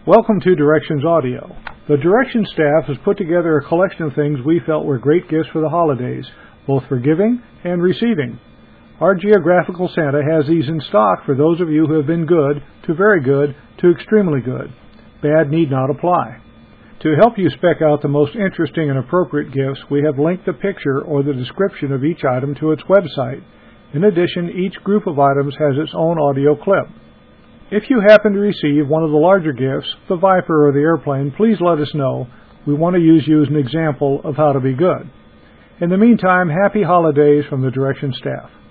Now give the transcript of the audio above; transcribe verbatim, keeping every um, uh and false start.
Welcome to Directions Audio. The Directions staff has put together a collection of things we felt were great gifts for the holidays, both for giving and receiving. Our geographical Santa has these in stock for those of you who have been good to very good to extremely good. Bad need not apply. To help you spec out the most interesting and appropriate gifts, we have linked the picture or the description of each item to its website. In addition, each group of items has its own audio clip. If you happen to receive one of the larger gifts, the Viper or the airplane, please let us know. We want to use you as an example of how to be good. In the meantime, happy holidays from the Directions staff.